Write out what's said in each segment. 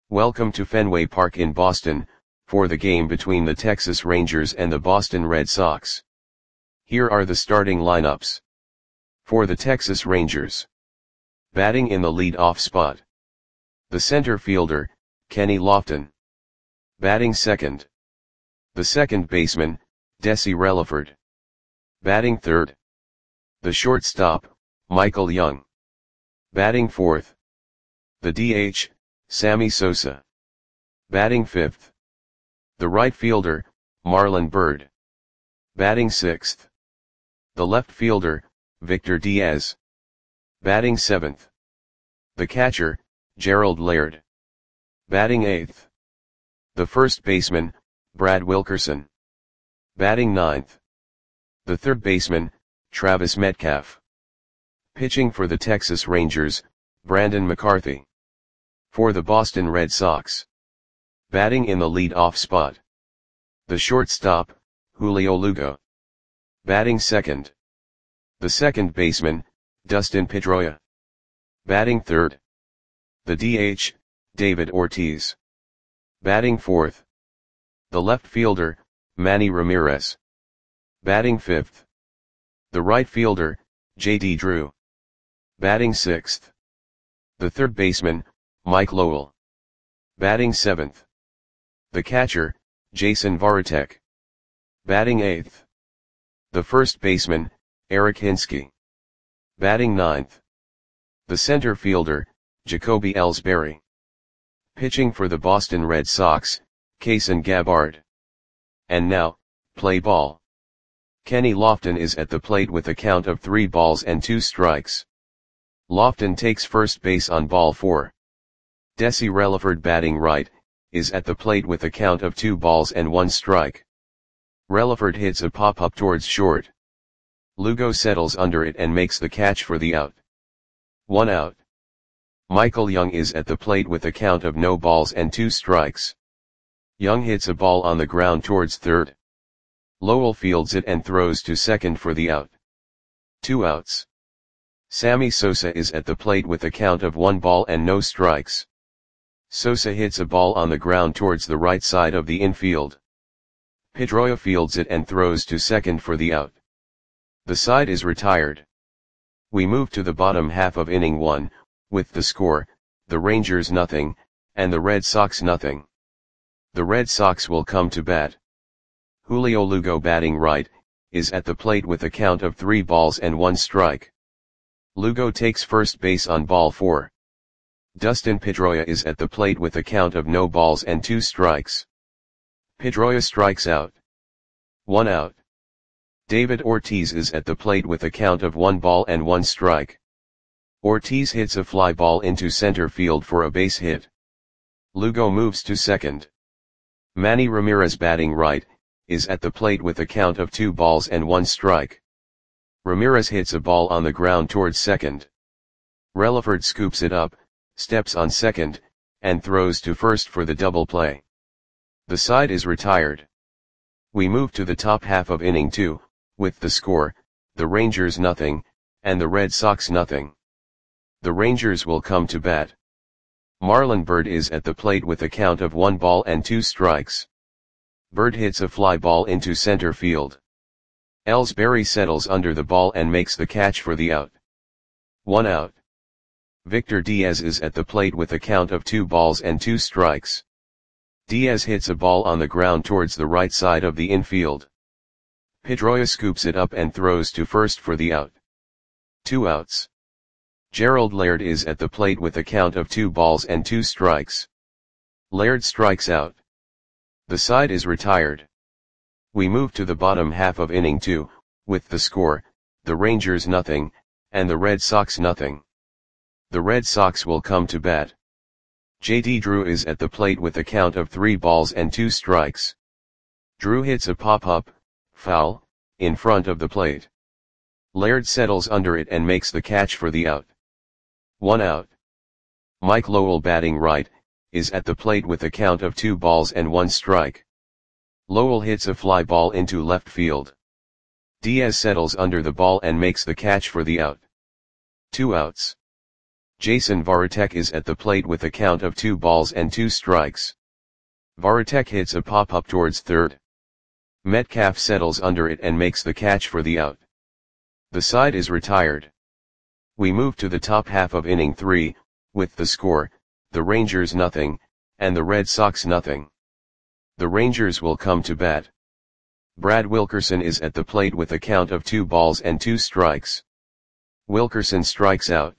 Welcome to Fenway Park in Boston, for the game between the Texas Rangers and the Boston Red Sox. Here are the starting lineups. For the Texas Rangers. Batting in the lead-off spot. The center fielder, Kenny Lofton. Batting second. The second baseman, Desi Relaford. Batting third. The shortstop, Michael Young. Batting fourth. The DH, Sammy Sosa. Batting fifth. The right fielder, Marlon Byrd. Batting sixth. The left fielder, Victor Diaz. Batting seventh. The catcher, Gerald Laird. Batting eighth. The first baseman, Brad Wilkerson. Batting ninth. The third baseman, Travis Metcalf. Pitching for the Texas Rangers, Brandon McCarthy. For the Boston Red Sox. Batting in the lead-off spot. The shortstop, Julio Lugo. Batting second. The second baseman, Dustin Pedroia. Batting third. The DH, David Ortiz. Batting fourth. The left fielder, Manny Ramirez. Batting fifth. The right fielder, J.D. Drew. Batting sixth. The third baseman, Mike Lowell. Batting seventh. The catcher, Jason Varitek. Batting eighth. The first baseman, Eric Hinske. Batting ninth. The center fielder, Jacoby Ellsbury. Pitching for the Boston Red Sox, Kayson Gabbard. And now, play ball. Kenny Lofton is at the plate with a count of 3 balls and 2 strikes. Lofton takes first base on ball 4. Desi Relaford batting right, is at the plate with a count of 2 balls and 1 strike. Relaford hits a pop-up towards short. Lugo settles under it and makes the catch for the out. 1 out. Michael Young is at the plate with a count of no balls and 2 strikes. Young hits a ball on the ground towards third. Lowell fields it and throws to second for the out. 2 outs. Sammy Sosa is at the plate with a count of 1 ball and no strikes. Sosa hits a ball on the ground towards the right side of the infield. Pedroia fields it and throws to second for the out. The side is retired. We move to the bottom half of inning 1, with the score, the Rangers nothing, and the Red Sox nothing. The Red Sox will come to bat. Julio Lugo batting right, is at the plate with a count of 3 balls and 1 strike. Lugo takes first base on ball 4. Dustin Pedroia is at the plate with a count of no balls and 2 strikes. Pedroia strikes out. 1 out. David Ortiz is at the plate with a count of 1 ball and 1 strike. Ortiz hits a fly ball into center field for a base hit. Lugo moves to second. Manny Ramirez batting right, is at the plate with a count of 2 balls and 1 strike. Ramirez hits a ball on the ground towards second. Relaford scoops it up, steps on second, and throws to first for the double play. The side is retired. We move to the top half of inning 2, with the score, the Rangers nothing, and the Red Sox nothing. The Rangers will come to bat. Marlon Byrd is at the plate with a count of 1 ball and 2 strikes. Byrd hits a fly ball into center field. Ellsbury settles under the ball and makes the catch for the out. 1 out. Victor Diaz is at the plate with a count of 2 balls and 2 strikes. Diaz hits a ball on the ground towards the right side of the infield. Pedroia scoops it up and throws to first for the out. 2 outs. Gerald Laird is at the plate with a count of 2 balls and 2 strikes. Laird strikes out. The side is retired. We move to the bottom half of inning 2, with the score, the Rangers nothing, and the Red Sox nothing. The Red Sox will come to bat. J.D. Drew is at the plate with a count of 3 balls and 2 strikes. Drew hits a pop-up, foul, in front of the plate. Laird settles under it and makes the catch for the out. 1 out. Mike Lowell batting right, is at the plate with a count of 2 balls and 1 strike. Lowell hits a fly ball into left field. Diaz settles under the ball and makes the catch for the out. 2 outs. Jason Varitek is at the plate with a count of 2 balls and 2 strikes. Varitek hits a pop-up towards third. Metcalf settles under it and makes the catch for the out. The side is retired. We move to the top half of inning 3, with the score, the Rangers nothing, and the Red Sox nothing. The Rangers will come to bat. Brad Wilkerson is at the plate with a count of 2 balls and 2 strikes. Wilkerson strikes out.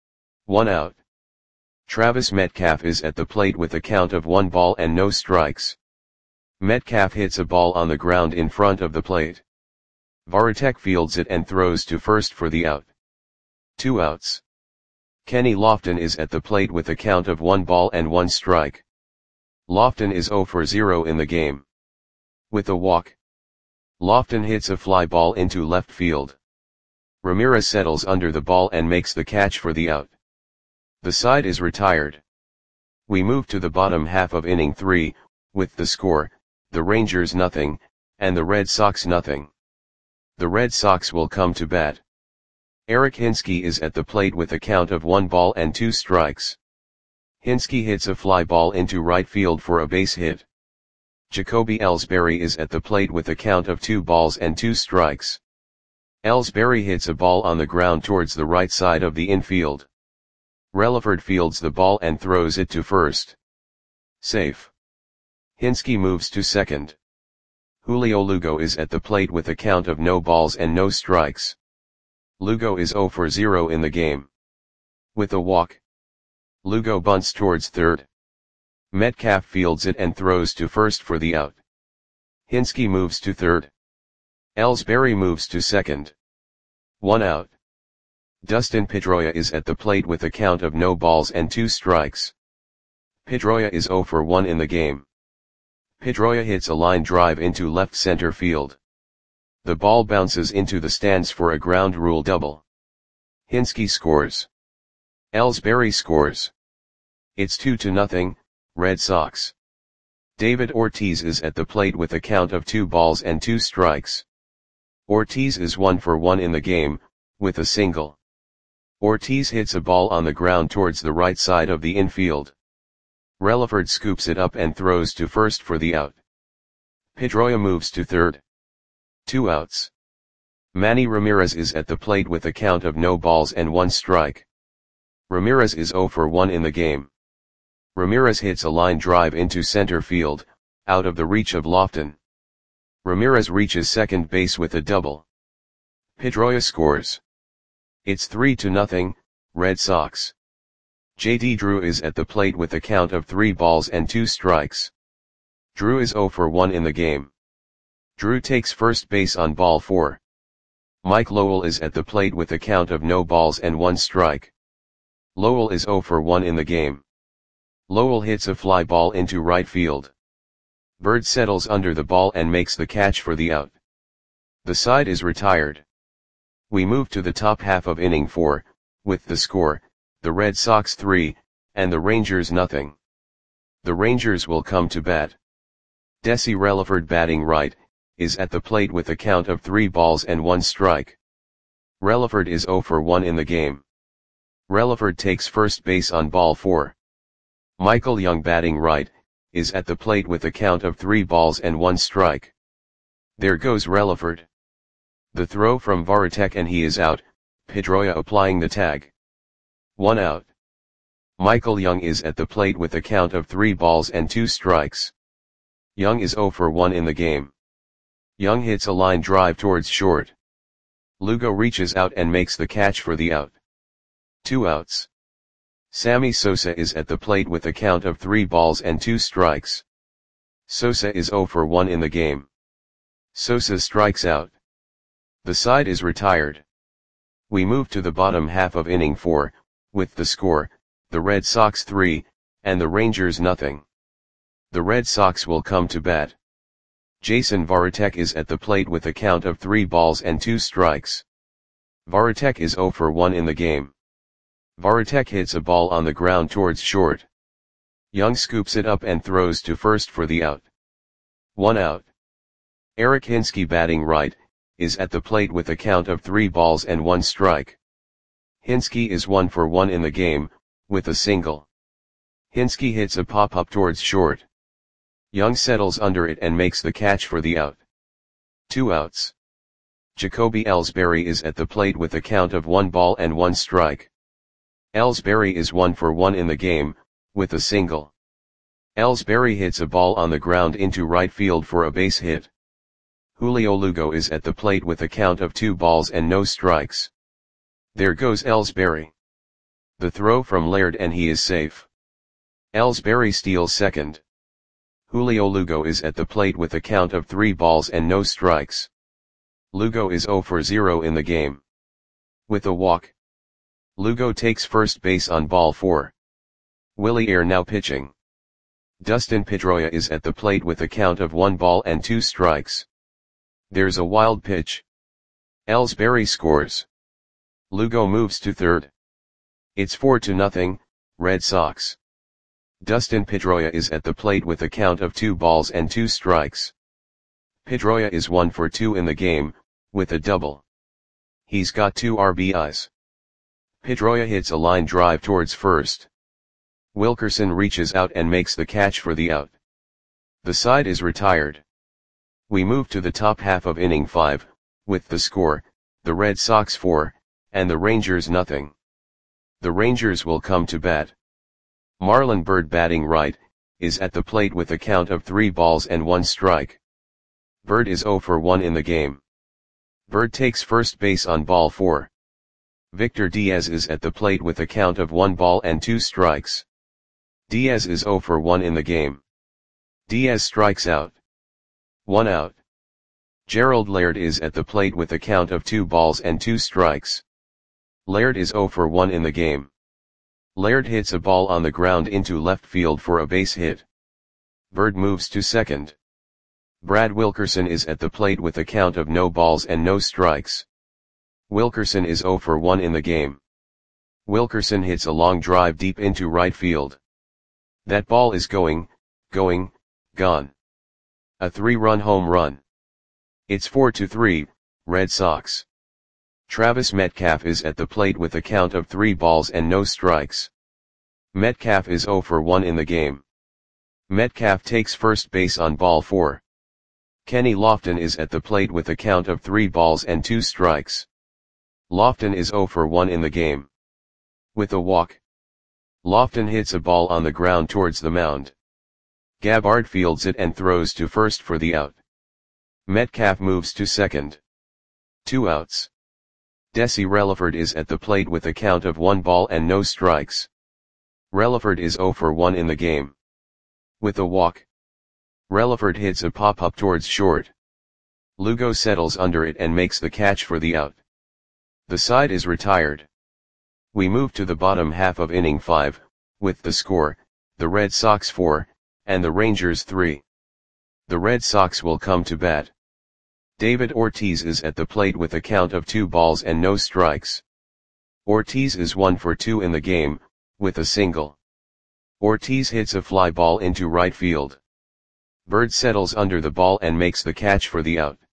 1 out. Travis Metcalf is at the plate with a count of 1 ball and no strikes. Metcalf hits a ball on the ground in front of the plate. Varitek fields it and throws to first for the out. 2 outs. Kenny Lofton is at the plate with a count of 1 ball and 1 strike. Lofton is 0 for 0 in the game. With a walk, Lofton hits a fly ball into left field. Ramirez settles under the ball and makes the catch for the out. The side is retired. We move to the bottom half of inning 3, with the score, the Rangers nothing, and the Red Sox nothing. The Red Sox will come to bat. Eric Hinske is at the plate with a count of 1 ball and 2 strikes. Hinske hits a fly ball into right field for a base hit. Jacoby Ellsbury is at the plate with a count of 2 balls and 2 strikes. Ellsbury hits a ball on the ground towards the right side of the infield. Relaford fields the ball and throws it to first. Safe. Hinske moves to second. Julio Lugo is at the plate with a count of no balls and no strikes. Lugo is 0 for 0 in the game. With a walk, Lugo bunts towards third. Metcalf fields it and throws to first for the out. Hinske moves to third. Ellsbury moves to second. 1 out. Dustin Pedroia is at the plate with a count of no balls and 2 strikes. Pedroia is 0 for 1 in the game. Pedroia hits a line drive into left center field. The ball bounces into the stands for a ground rule double. Hinske scores. Ellsbury scores. It's 2-0, Red Sox. David Ortiz is at the plate with a count of 2 balls and 2 strikes. Ortiz is 1 for 1 in the game, with a single. Ortiz hits a ball on the ground towards the right side of the infield. Relaford scoops it up and throws to first for the out. Pedroia moves to third. 2 outs. Manny Ramirez is at the plate with a count of no balls and 1 strike. Ramirez is 0 for 1 in the game. Ramirez hits a line drive into center field, out of the reach of Lofton. Ramirez reaches second base with a double. Pedroia scores. It's 3-0, Red Sox. J.D. Drew is at the plate with a count of 3 balls and 2 strikes. Drew is 0 for 1 in the game. Drew takes first base on ball 4. Mike Lowell is at the plate with a count of no balls and 1 strike. Lowell is 0 for 1 in the game. Lowell hits a fly ball into right field. Bird settles under the ball and makes the catch for the out. The side is retired. We move to the top half of inning 4, with the score, the Red Sox 3, and the Rangers nothing. The Rangers will come to bat. Desi Relaford batting right, is at the plate with a count of 3 balls and 1 strike. Relaford is 0 for 1 in the game. Relaford takes first base on ball 4. Michael Young batting right, is at the plate with a count of 3 balls and 1 strike. There goes Relaford. The throw from Varitek and he is out, Pedroia applying the tag. 1 out. Michael Young is at the plate with a count of 3 balls and 2 strikes. Young is 0 for 1 in the game. Young hits a line drive towards short. Lugo reaches out and makes the catch for the out. 2 outs. Sammy Sosa is at the plate with a count of 3 balls and 2 strikes. Sosa is 0 for 1 in the game. Sosa strikes out. The side is retired. We move to the bottom half of inning 4, with the score, the Red Sox 3, and the Rangers nothing. The Red Sox will come to bat. Jason Varitek is at the plate with a count of 3 balls and 2 strikes. Varitek is 0 for 1 in the game. Varitek hits a ball on the ground towards short. Young scoops it up and throws to first for the out. 1 out. Eric Hinske batting right, is at the plate with a count of 3 balls and 1 strike. Hinski is 1 for 1 in the game, with a single. Hinski hits a pop-up towards short. Young settles under it and makes the catch for the out. 2 outs. Jacoby Ellsbury is at the plate with a count of 1 ball and 1 strike. Ellsbury is 1 for 1 in the game, with a single. Ellsbury hits a ball on the ground into right field for a base hit. Julio Lugo is at the plate with a count of 2 balls and no strikes. There goes Ellsbury. The throw from Laird and he is safe. Ellsbury steals second. Julio Lugo is at the plate with a count of 3 balls and no strikes. Lugo is 0 for 0 in the game. With a walk. Lugo takes first base on ball 4. Willie Air now pitching. Dustin Pedroia is at the plate with a count of 1 ball and 2 strikes. There's a wild pitch. Ellsbury scores. Lugo moves to third. It's 4-0, Red Sox. Dustin Pedroia is at the plate with a count of 2 balls and 2 strikes. Pedroia is 1 for 2 in the game, with a double. He's got 2 RBIs. Pedroia hits a line drive towards first. Wilkerson reaches out and makes the catch for the out. The side is retired. We move to the top half of inning 5, with the score, the Red Sox 4, and the Rangers nothing. The Rangers will come to bat. Marlon Byrd batting right, is at the plate with a count of 3 balls and 1 strike. Byrd is 0 for 1 in the game. Byrd takes first base on ball 4. Victor Diaz is at the plate with a count of 1 ball and 2 strikes. Diaz is 0 for 1 in the game. Diaz strikes out. 1 out. Gerald Laird is at the plate with a count of 2 balls and 2 strikes. Laird is 0 for 1 in the game. Laird hits a ball on the ground into left field for a base hit. Byrd moves to second. Brad Wilkerson is at the plate with a count of no balls and no strikes. Wilkerson is 0 for 1 in the game. Wilkerson hits a long drive deep into right field. That ball is gone. A 3-run home run. It's 4-3, Red Sox. Travis Metcalf is at the plate with a count of 3 balls and no strikes. Metcalf is 0 for 1 in the game. Metcalf takes first base on ball 4. Kenny Lofton is at the plate with a count of 3 balls and 2 strikes. Lofton is 0 for 1 in the game. With a walk. Lofton hits a ball on the ground towards the mound. Gabbard fields it and throws to first for the out. Metcalf moves to second. 2 outs. Desi Relaford is at the plate with a count of 1 ball and no strikes. Relaford is 0 for 1 in the game. With a walk. Relaford hits a pop-up towards short. Lugo settles under it and makes the catch for the out. The side is retired. We move to the bottom half of inning 5, with the score, the Red Sox 4, and the Rangers 3. The Red Sox will come to bat. David Ortiz is at the plate with a count of 2 balls and no strikes. Ortiz is 1 for 2 in the game, with a single. Ortiz hits a fly ball into right field. Byrd settles under the ball and makes the catch for the out.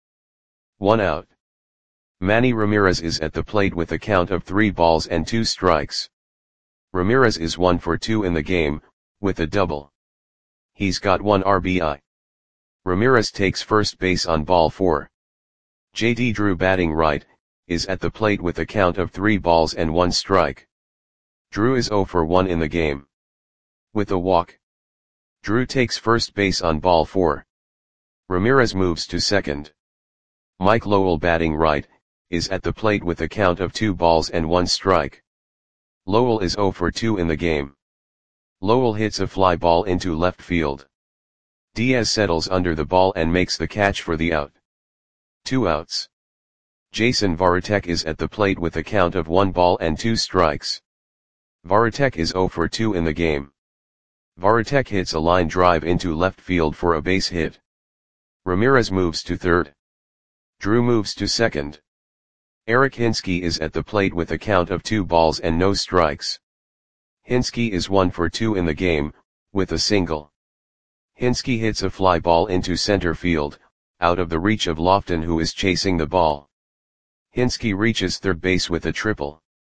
1 out. Manny Ramirez is at the plate with a count of 3 balls and 2 strikes. Ramirez is 1 for 2 in the game, with a double. He's got 1 RBI. Ramirez takes first base on ball 4. J.D. Drew batting right, is at the plate with a count of 3 balls and 1 strike. Drew is 0 for 1 in the game. With a walk. Drew takes first base on ball 4. Ramirez moves to second. Mike Lowell batting right, is at the plate with a count of 2 balls and 1 strike. Lowell is 0 for 2 in the game. Lowell hits a fly ball into left field. Diaz settles under the ball and makes the catch for the out. 2 outs. Jason Varitek is at the plate with a count of 1 ball and 2 strikes. Varitek is 0 for 2 in the game. Varitek hits a line drive into left field for a base hit. Ramirez moves to third. Drew moves to second. Eric Hinski is at the plate with a count of 2 balls and no strikes. Hinski is 1 for 2 in the game, with a single. Hinski hits a fly ball into center field, out of the reach of Lofton who is chasing the ball. Hinski reaches third base with a triple.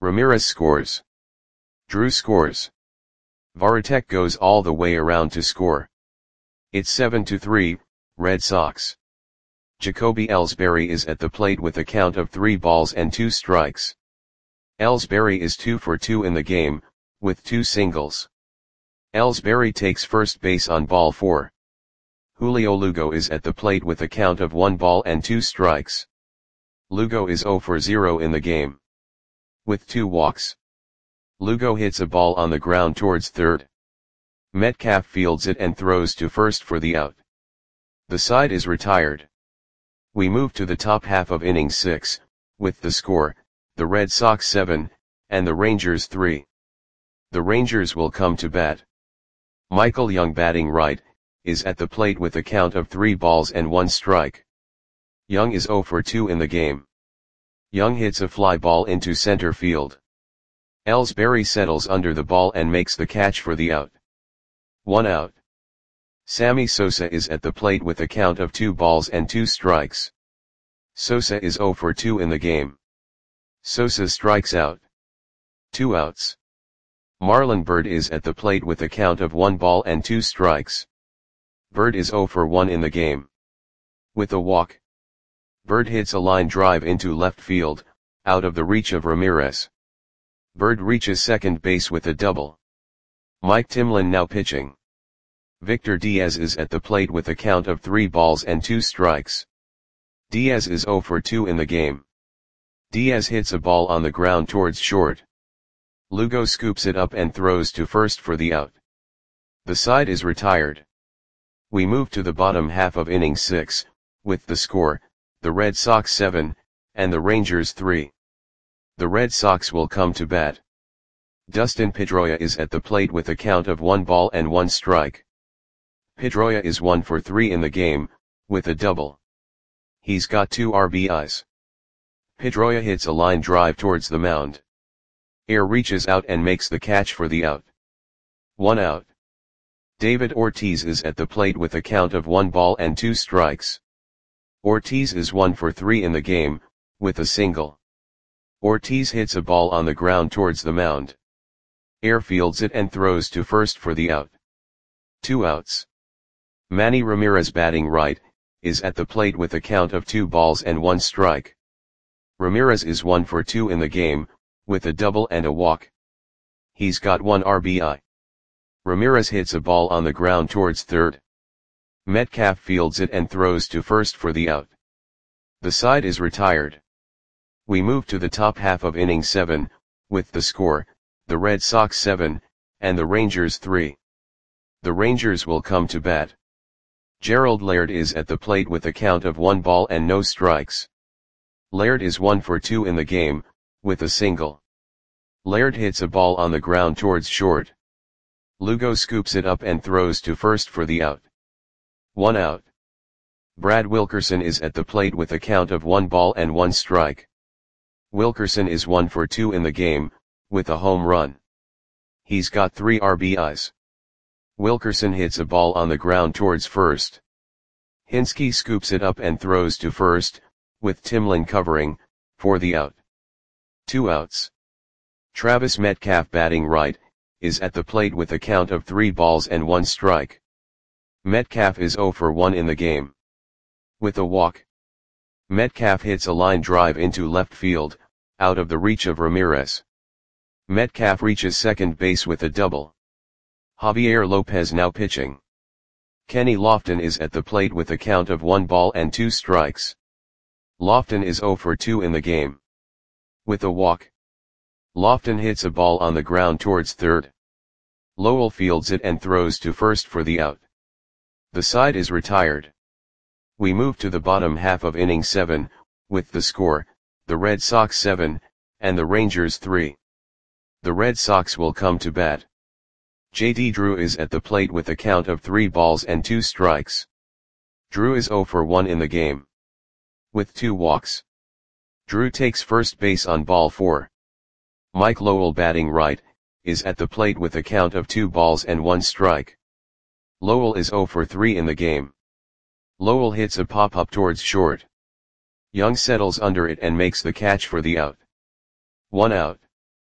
Ramirez scores. Drew scores. Varitek goes all the way around to score. It's 7-3, Red Sox. Jacoby Ellsbury is at the plate with a count of 3 balls and 2 strikes. Ellsbury is 2 for 2 in the game, with 2 singles. Ellsbury takes first base on ball 4. Julio Lugo is at the plate with a count of 1 ball and 2 strikes. Lugo is 0 for 0 in the game, with 2 walks. Lugo hits a ball on the ground towards third. Metcalf fields it and throws to first for the out. The side is retired. We move to the top half of inning 6, with the score, the Red Sox 7, and the Rangers 3. The Rangers will come to bat. Michael Young, batting right, is at the plate with a count of 3 balls and 1 strike. Young is 0 for 2 in the game. Young hits a fly ball into center field. Ellsbury settles under the ball and makes the catch for the out. 1 out. Sammy Sosa is at the plate with a count of 2 balls and 2 strikes. Sosa is 0 for 2 in the game. Sosa strikes out. 2 outs. Marlon Byrd is at the plate with a count of 1 ball and 2 strikes. Byrd is 0 for 1 in the game. With a walk. Byrd hits a line drive into left field, out of the reach of Ramirez. Byrd reaches second base with a double. Mike Timlin now pitching. Victor Diaz is at the plate with a count of 3 balls and 2 strikes. Diaz is 0 for 2 in the game. Diaz hits a ball on the ground towards short. Lugo scoops it up and throws to first for the out. The side is retired. We move to the bottom half of inning 6, with the score, the Red Sox 7, and the Rangers 3. The Red Sox will come to bat. Dustin Pedroia is at the plate with a count of 1 ball and 1 strike. Pedroia is 1 for 3 in the game, with a double. He's got 2 RBIs. Pedroia hits a line drive towards the mound. Air reaches out and makes the catch for the out. 1 out. David Ortiz is at the plate with a count of 1 ball and 2 strikes. Ortiz is 1 for 3 in the game, with a single. Ortiz hits a ball on the ground towards the mound. Air fields it and throws to first for the out. 2 outs. Manny Ramirez, batting right, is at the plate with a count of 2 balls and 1 strike. Ramirez is 1 for 2 in the game, with a double and a walk. He's got 1 RBI. Ramirez hits a ball on the ground towards third. Metcalf fields it and throws to first for the out. The side is retired. We move to the top half of inning 7, with the score, the Red Sox 7, and the Rangers 3. The Rangers will come to bat. Gerald Laird is at the plate with a count of 1 ball and no strikes. Laird is 1 for 2 in the game, with a single. Laird hits a ball on the ground towards short. Lugo scoops it up and throws to first for the out. 1 out. Brad Wilkerson is at the plate with a count of 1 ball and 1 strike. Wilkerson is 1 for 2 in the game, with a home run. He's got 3 RBIs. Wilkerson hits a ball on the ground towards first. Hinske scoops it up and throws to first, with Timlin covering, for the out. 2 outs. Travis Metcalf, batting right, is at the plate with a count of 3 balls and 1 strike. Metcalf is 0 for 1 in the game. With a walk. Metcalf hits a line drive into left field, out of the reach of Ramirez. Metcalf reaches second base with a double. Javier Lopez now pitching. Kenny Lofton is at the plate with a count of 1 ball and 2 strikes. Lofton is 0 for 2 in the game. With a walk. Lofton hits a ball on the ground towards third. Lowell fields it and throws to first for the out. The side is retired. We move to the bottom half of inning 7, with the score, the Red Sox 7, and the Rangers 3. The Red Sox will come to bat. J.D. Drew is at the plate with a count of 3 balls and 2 strikes. Drew is 0 for 1 in the game. With 2 walks. Drew takes first base on ball 4. Mike Lowell, batting right, is at the plate with a count of 2 balls and 1 strike. Lowell is 0 for 3 in the game. Lowell hits a pop-up towards short. Young settles under it and makes the catch for the out. 1 out.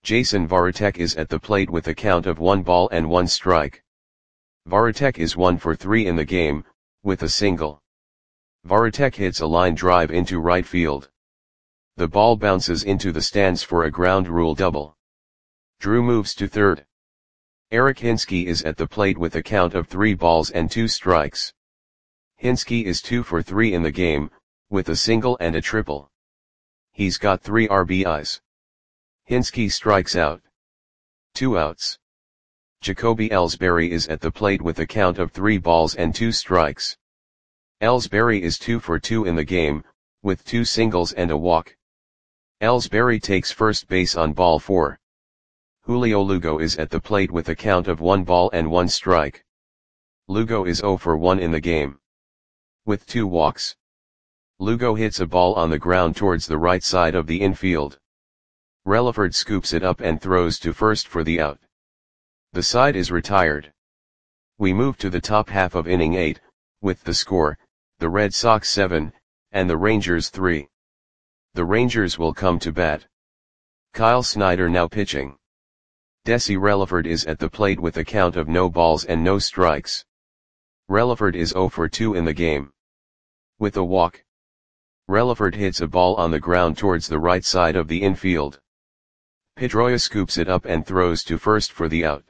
Jason Varitek is at the plate with a count of 1 ball and 1 strike. Varitek is 1 for 3 in the game, with a single. Varitek hits a line drive into right field. The ball bounces into the stands for a ground rule double. Drew moves to third. Eric Hinske is at the plate with a count of 3 balls and 2 strikes. Hinske is 2 for 3 in the game, with a single and a triple. He's got 3 RBIs. Hinske strikes out. 2 outs. Jacoby Ellsbury is at the plate with a count of 3 balls and 2 strikes. Ellsbury is 2 for 2 in the game, with 2 singles and a walk. Ellsbury takes first base on ball 4. Julio Lugo is at the plate with a count of 1 ball and 1 strike. Lugo is 0 for 1 in the game. With 2 walks. Lugo hits a ball on the ground towards the right side of the infield. Relaford scoops it up and throws to first for the out. The side is retired. We move to the top half of inning 8, with the score, the Red Sox 7, and the Rangers 3. The Rangers will come to bat. Kyle Snyder now pitching. Desi Relaford is at the plate with a count of no balls and no strikes. Relaford is 0 for 2 in the game. With a walk. Relaford hits a ball on the ground towards the right side of the infield. Pedroia scoops it up and throws to first for the out.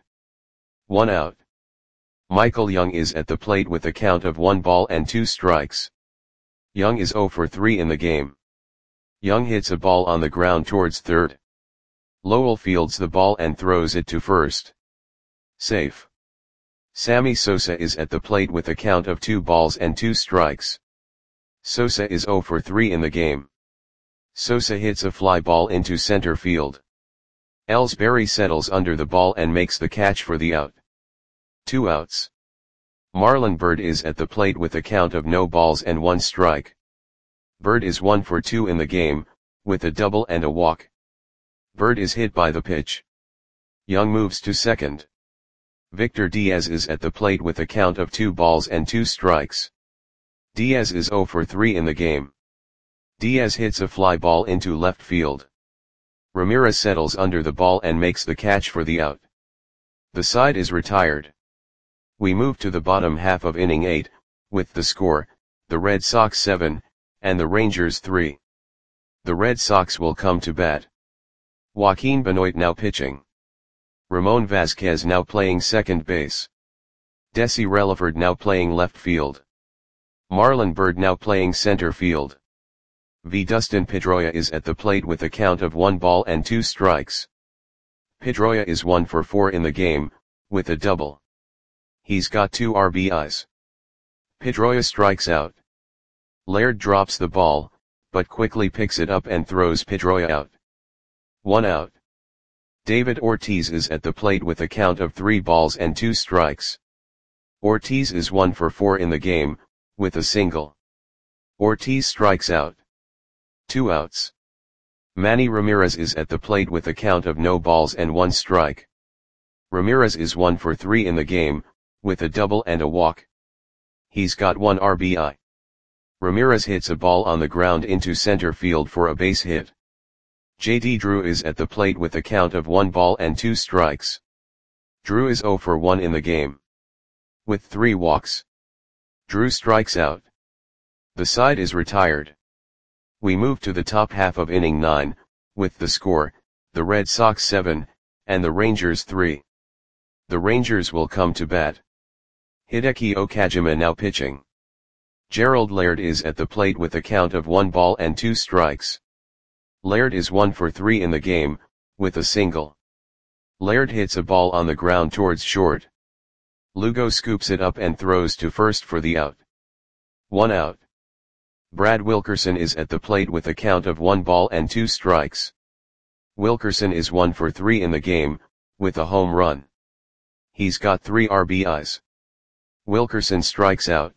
1 out. Michael Young is at the plate with a count of 1 ball and 2 strikes. Young is 0 for 3 in the game. Young hits a ball on the ground towards third. Lowell fields the ball and throws it to first. Safe. Sammy Sosa is at the plate with a count of 2 balls and 2 strikes. Sosa is 0 for 3 in the game. Sosa hits a fly ball into center field. Ellsbury settles under the ball and makes the catch for the out. 2 outs. Marlon Byrd is at the plate with a count of no balls and 1 strike. Byrd is 1 for 2 in the game, with a double and a walk. Byrd is hit by the pitch. Young moves to second. Victor Diaz is at the plate with a count of 2 balls and 2 strikes. Diaz is 0 for 3 in the game. Diaz hits a fly ball into left field. Ramirez settles under the ball and makes the catch for the out. The side is retired. We move to the bottom half of inning 8, with the score, the Red Sox 7, and the Rangers 3. The Red Sox will come to bat. Joaquin Benoit now pitching. Ramon Vasquez now playing second base. Desi Relaford now playing left field. Marlon Byrd now playing center field. Dustin Pedroia is at the plate with a count of 1 ball and 2 strikes. Pedroia is 1 for 4 in the game, with a double. He's got 2 RBIs. Pedroia strikes out. Laird drops the ball, but quickly picks it up and throws Pedroia out. 1 out. David Ortiz is at the plate with a count of 3 balls and 2 strikes. Ortiz is 1 for 4 in the game, with a single. Ortiz strikes out. 2 outs. Manny Ramirez is at the plate with a count of no balls and 1 strike. Ramirez is 1 for 3 in the game, with a double and a walk. He's got 1 RBI. Ramirez hits a ball on the ground into center field for a base hit. J.D. Drew is at the plate with a count of 1 ball and 2 strikes. Drew is 0 for 1 in the game. With 3 walks. Drew strikes out. The side is retired. We move to the top half of inning 9, with the score, the Red Sox 7, and the Rangers 3. The Rangers will come to bat. Hideki Okajima now pitching. Gerald Laird is at the plate with a count of 1 ball and 2 strikes. Laird is 1 for 3 in the game, with a single. Laird hits a ball on the ground towards short. Lugo scoops it up and throws to first for the out. 1 out. Brad Wilkerson is at the plate with a count of 1 ball and 2 strikes. Wilkerson is 1 for 3 in the game, with a home run. He's got 3 RBIs. Wilkerson strikes out.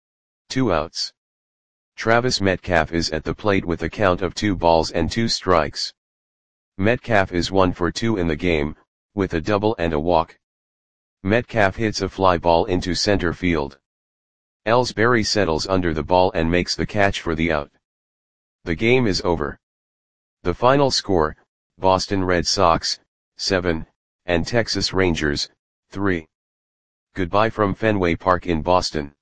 2 outs. Travis Metcalf is at the plate with a count of 2 balls and 2 strikes. Metcalf is 1 for 2 in the game, with a double and a walk. Metcalf hits a fly ball into center field. Ellsbury settles under the ball and makes the catch for the out. The game is over. The final score, Boston Red Sox, 7, and Texas Rangers, 3. Goodbye from Fenway Park in Boston.